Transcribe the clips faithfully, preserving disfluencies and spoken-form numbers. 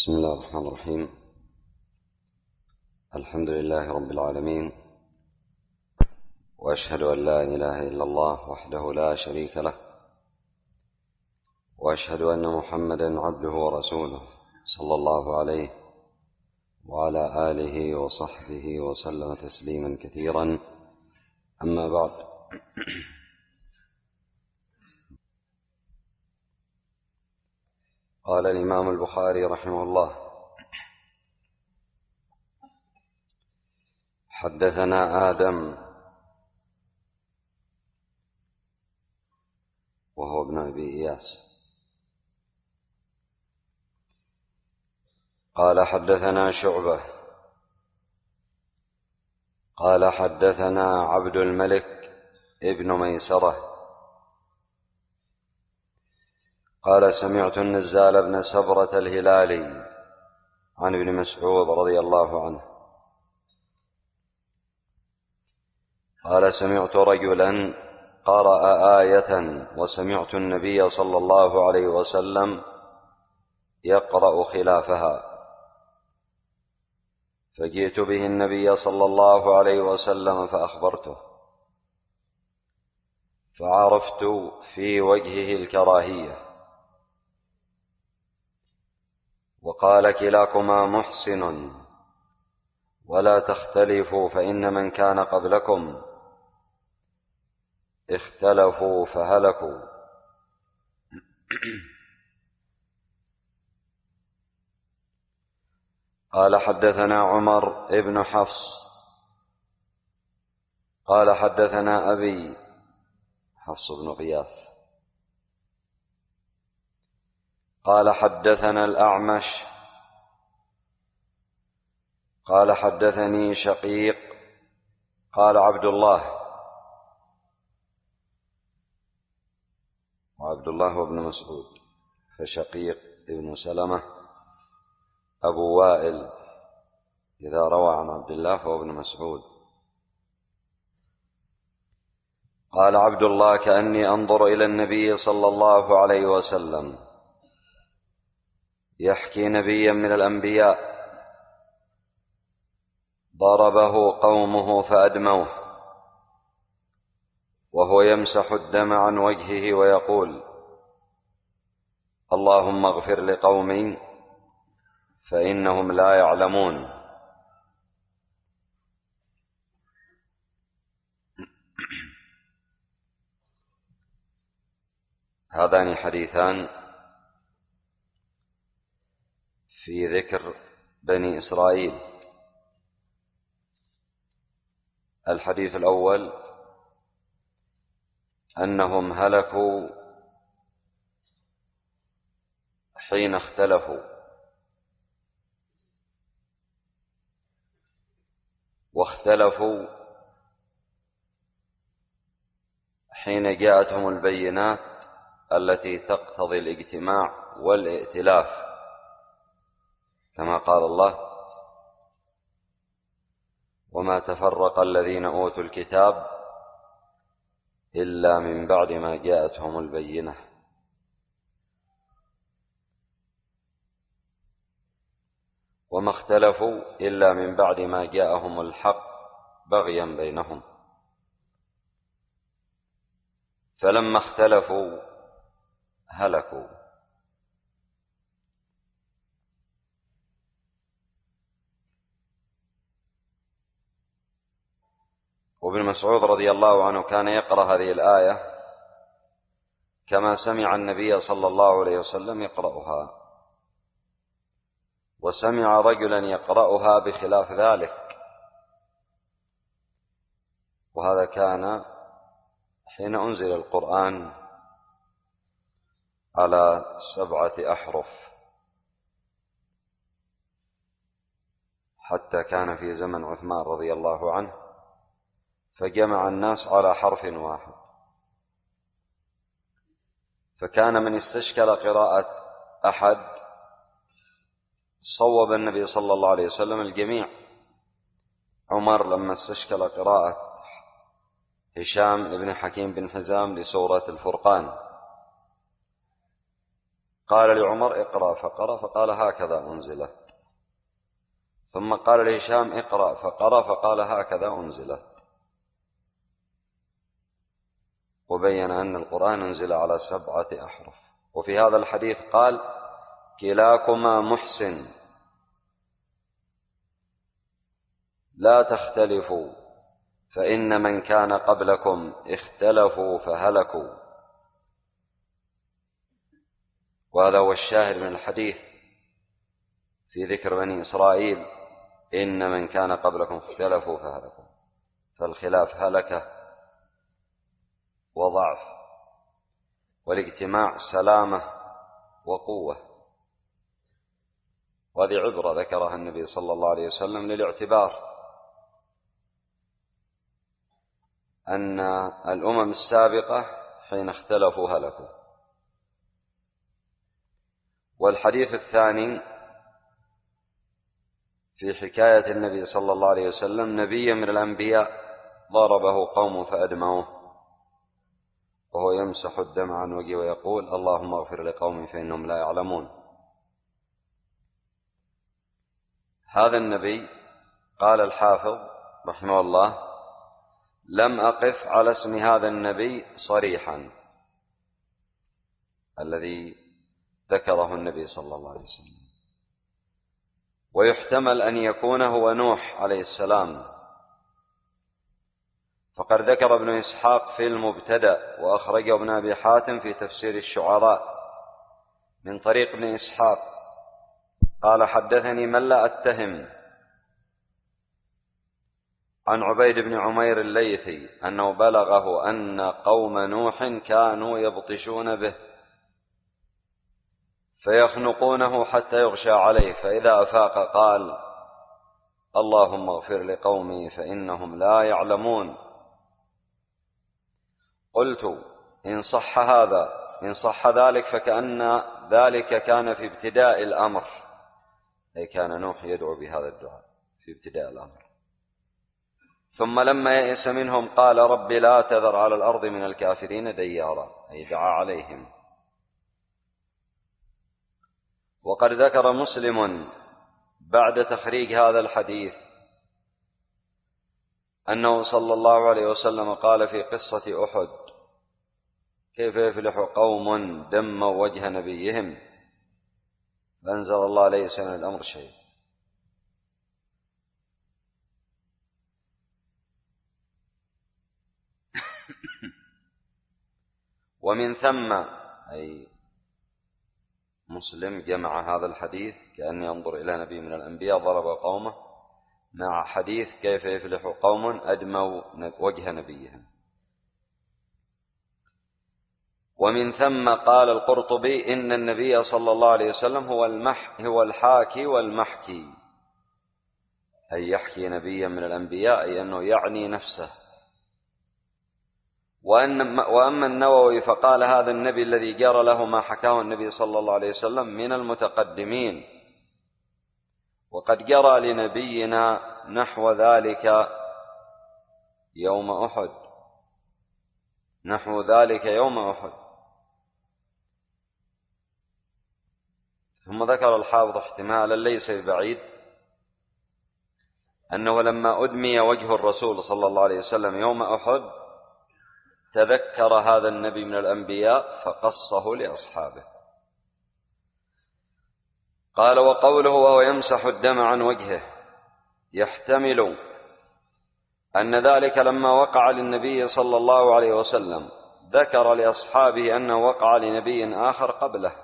بسم الله الرحمن الرحيم. الحمد لله رب العالمين، وأشهد أن لا إله إلا الله وحده لا شريك له، وأشهد أن محمدا عبده ورسوله صلى الله عليه وعلى آله وصحبه وسلم تسليما كثيرا. أما بعد، قال الإمام البخاري رحمه الله: حدثنا آدم وهو ابن أبي إياس قال حدثنا شعبة قال حدثنا عبد الملك ابن ميسرة قال سمعت النزال بن سبرة الهلالي عن ابن مسعود رضي الله عنه قال سمعت رجلا قرأ آية وسمعت النبي صلى الله عليه وسلم يقرأ خلافها، فجئت به النبي صلى الله عليه وسلم فأخبرته، فعرفت في وجهه الكراهية، وقال: كلاكما محسن ولا تختلفوا، فإن من كان قبلكم اختلفوا فهلكوا. قال حدثنا عمر ابن حفص قال حدثنا أبي حفص بن غياث قال حدثنا الأعمش قال حدثني شقيق قال عبد الله وعبد الله وابن مسعود، فشقيق ابن سلمة أبو وائل إذا روى عن عبد الله فهو ابن مسعود. قال عبد الله: كأني أنظر إلى النبي صلى الله عليه وسلم يحكي نبيا من الأنبياء ضربه قومه فأدموه، وهو يمسح الدم عن وجهه ويقول: اللهم اغفر لقومي فإنهم لا يعلمون. هذان حديثان في ذكر بني إسرائيل. الحديث الأول أنهم هلكوا حين اختلفوا، واختلفوا حين جاءتهم البينات التي تقتضي الاجتماع والائتلاف، كما قال الله: وما تفرق الذين أوتوا الكتاب إلا من بعد ما جاءتهم البينة. وما اختلفوا إلا من بعد ما جاءهم الحق بغيا بينهم، فلما اختلفوا هلكوا. وابن مسعود رضي الله عنه كان يقرأ هذه الآية كما سمع النبي صلى الله عليه وسلم يقرأها، وسمع رجلا يقرأها بخلاف ذلك، وهذا كان حين أنزل القرآن على سبعة أحرف، حتى كان في زمن عثمان رضي الله عنه فجمع الناس على حرف واحد، فكان من استشكل قراءة أحد صوب النبي صلى الله عليه وسلم الجميع. عمر لما استشكل قراءة هشام بن حكيم بن حزام لسورة الفرقان، قال لعمر اقرأ فقرأ فقال هكذا أنزلت، ثم قال لهشام اقرأ فقرأ فقال هكذا أنزلت، وبين أن القرآن أنزل على سبعة أحرف. وفي هذا الحديث قال كلاكما محسن لا تختلفوا فإن من كان قبلكم اختلفوا فهلكوا. وهذا هو الشاهد من الحديث في ذكر بني إسرائيل، إن من كان قبلكم اختلفوا فهلكوا، فالخلاف هلكة وضعف، والاجتماع سلامة وقوة. وهذه عبرة ذكرها النبي صلى الله عليه وسلم للاعتبار، أن الأمم السابقة حين اختلفوا هلكوا. والحديث الثاني في حكاية النبي صلى الله عليه وسلم، نبي من الأنبياء ضربه قوم فأدموه وهو يمسح الدم عن وجهه ويقول اللهم اغفر لقومي فإنهم لا يعلمون. هذا النبي قال الحافظ رحمه الله لم أقف على اسم هذا النبي صريحا الذي ذكره النبي صلى الله عليه وسلم، ويحتمل أن يكون هو نوح عليه السلام، فقد ذكر ابن إسحاق في المبتدأ وأخرجه ابن أبي حاتم في تفسير الشعراء من طريق ابن إسحاق قال حدثني من لا أتهم عن عبيد بن عمير الليثي أنه بلغه أن قوم نوح كانوا يبطشون به فيخنقونه حتى يغشى عليه، فإذا أفاق قال اللهم اغفر لقومي فإنهم لا يعلمون. قلت إن صح هذا إن صح ذلك فكأن ذلك كان في ابتداء الأمر، أي كان نوح يدعو بهذا الدعاء في ابتداء الأمر، ثم لما يئس منهم قال رب لا تذر على الأرض من الكافرين ديارا، أي دعا عليهم. وقد ذكر مسلم بعد تخريج هذا الحديث أنه صلى الله عليه وسلم قال في قصة أحد كيف يفلح قوم دموا وجه نبيهم فأنزل الله ليس من الأمر شيء. ومن ثم أي مسلم جمع هذا الحديث كأن ينظر إلى نبي من الأنبياء ضرب قومه مع حديث كيف يفلح قوم أدموا وجه نبيهم. ومن ثم قال القرطبي إن النبي صلى الله عليه وسلم هو المح هو الحاكي والمحكي، أي يحكي نبيا من الأنبياء أي أنه يعني نفسه. وأن وأما النووي فقال هذا النبي الذي جرى له ما حكاه النبي صلى الله عليه وسلم من المتقدمين، وقد جرى لنبينا نحو ذلك يوم أحد نحو ذلك يوم أحد. ثم ذكر الحافظ احتمالا ليس ببعيد أنه لما أدمي وجه الرسول صلى الله عليه وسلم يوم أحد تذكر هذا النبي من الأنبياء فقصه لأصحابه. قال وقوله وهو يمسح الدم عن وجهه يحتمل أن ذلك لما وقع للنبي صلى الله عليه وسلم ذكر لأصحابه أنه وقع لنبي آخر قبله،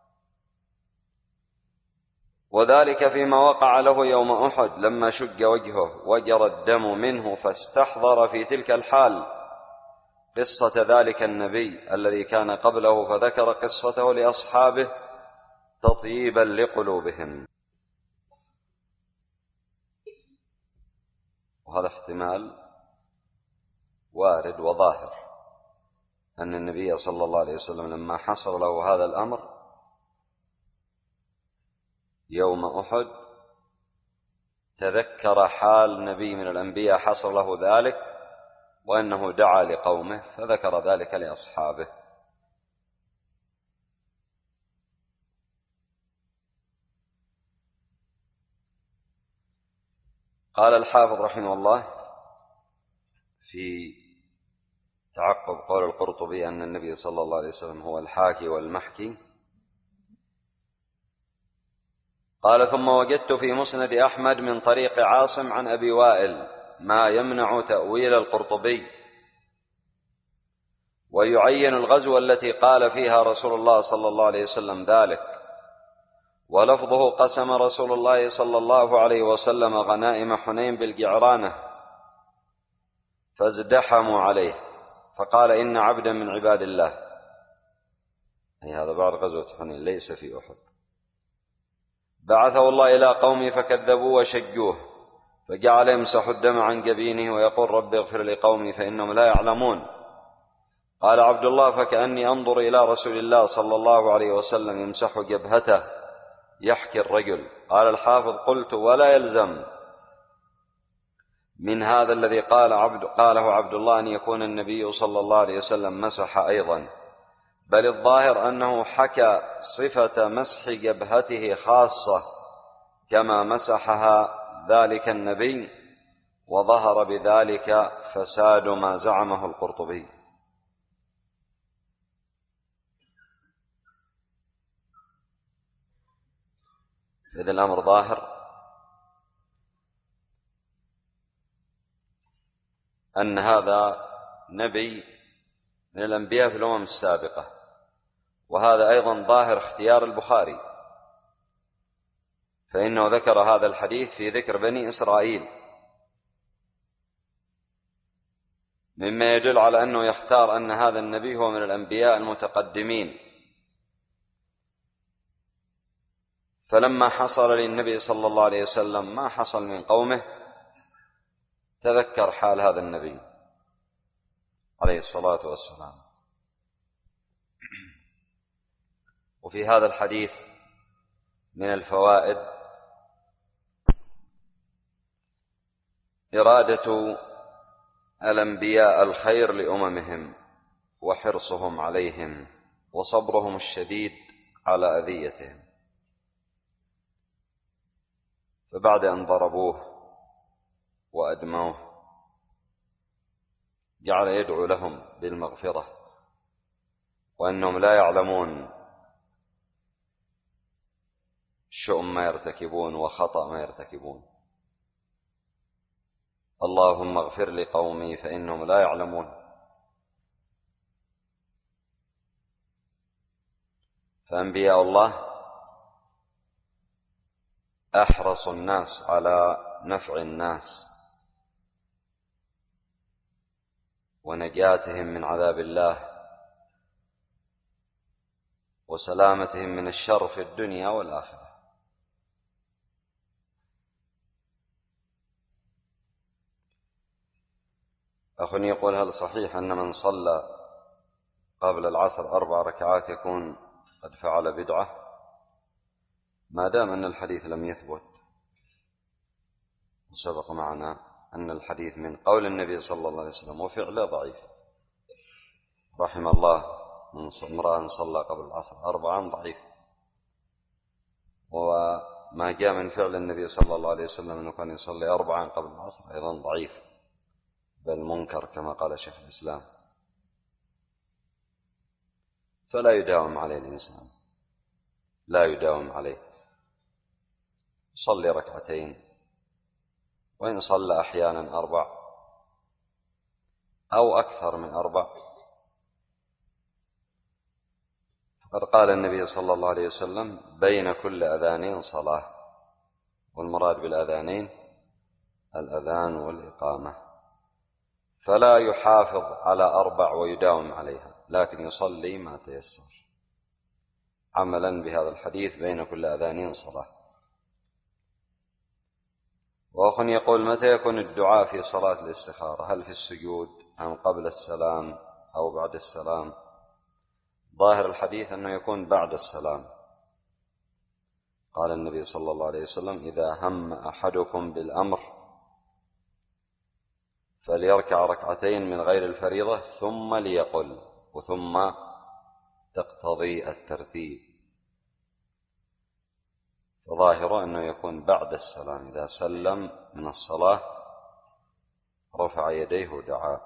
وذلك فيما وقع له يوم أحد لما شج وجهه وجرى الدم منه، فاستحضر في تلك الحال قصة ذلك النبي الذي كان قبله فذكر قصته لأصحابه تطييبا لقلوبهم. وهذا احتمال وارد وظاهر أن النبي صلى الله عليه وسلم لما حصل له هذا الأمر يوم أحد تذكر حال نبي من الأنبياء حصل له ذلك وأنه دعا لقومه فذكر ذلك لأصحابه. قال الحافظ رحمه الله في تعقب قول القرطبي أن النبي صلى الله عليه وسلم هو الحاكي والمحكي، قال: ثم وجدت في مسند أحمد من طريق عاصم عن أبي وائل ما يمنع تأويل القرطبي، ويعين الغزوة التي قال فيها رسول الله صلى الله عليه وسلم ذلك، ولفظه: قسم رسول الله صلى الله عليه وسلم غنائم حنين بالجعرانة فازدحموا عليه فقال: إن عبدا من عباد الله، أي هذا بعد غزوة حنين ليس في أحد، بعثه الله إلى قومه فكذبوه وشجوه، فجعل يمسح الدم عن جبينه ويقول: رب اغفر لقومي فإنهم لا يعلمون. قال عبد الله: فكأني أنظر إلى رسول الله صلى الله عليه وسلم يمسح جبهته يحكي الرجل. قال الحافظ: قلت: ولا يلزم من هذا الذي قال عبد قاله عبد الله أن يكون النبي صلى الله عليه وسلم مسح أيضا، بل الظاهر أنه حكى صفة مسح جبهته خاصة كما مسحها ذلك النبي، وظهر بذلك فساد ما زعمه القرطبي. إذا الأمر ظاهر أن هذا نبي من الأنبياء في الأمم السابقة، وهذا أيضا ظاهر اختيار البخاري، فإنه ذكر هذا الحديث في ذكر بني إسرائيل، مما يدل على أنه يختار أن هذا النبي هو من الأنبياء المتقدمين. فلما حصل للنبي صلى الله عليه وسلم ما حصل من قومه تذكر حال هذا النبي عليه الصلاة والسلام. وفي هذا الحديث من الفوائد إرادة الأنبياء الخير لأممهم وحرصهم عليهم وصبرهم الشديد على أذيتهم، فبعد أن ضربوه وأدموه جعل يدعو لهم بالمغفرة، وأنهم لا يعلمون شؤم ما يرتكبون وخطأ ما يرتكبون. اللهم اغفر لقومي فإنهم لا يعلمون. فأنبياء الله أحرص الناس على نفع الناس ونجاتهم من عذاب الله وسلامتهم من الشر في الدنيا والآخرة. أخ يقول: هل صحيح أن من صلى قبل العصر أربع ركعات يكون قد فعل بدعة؟ ما دام أن الحديث لم يثبت، وسبق معنا أن الحديث من قول النبي صلى الله عليه وسلم وفعله ضعيف. رحم الله من امرأ صلى قبل العصر أربعا ضعيف، وما جاء من فعل النبي صلى الله عليه وسلم أنه كان يصلي أربعا قبل العصر أيضا ضعيف، بل منكر كما قال شيخ الإسلام. فلا يداوم عليه الإنسان، لا يداوم عليه، صلي ركعتين، وإن صلى أحيانا أربع أو أكثر من أربع. فقد قال النبي صلى الله عليه وسلم: بين كل أذانين صلاة، والمراد بالأذانين الأذان والإقامة. فلا يحافظ على أربع ويداوم عليها، لكن يصلي ما تيسر عملا بهذا الحديث: بين كل أذانين صلاة. وأخ يقول: متى يكون الدعاء في صلاة الاستخارة؟ هل في السجود أم قبل السلام أو بعد السلام؟ ظاهر الحديث أنه يكون بعد السلام. قال النبي صلى الله عليه وسلم: إذا هم أحدكم بالأمر فليركع ركعتين من غير الفريضة ثم ليقل، وثم تقتضي الترتيب. ظاهره أنه يكون بعد السلام، إذا سلم من الصلاة رفع يديه ودعا.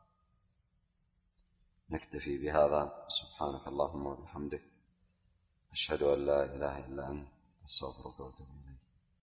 نكتفي بهذا. سبحانك اللهم وبحمدك، أشهد أن لا إله إلا أنت، أستغفرك وأتوب إليك.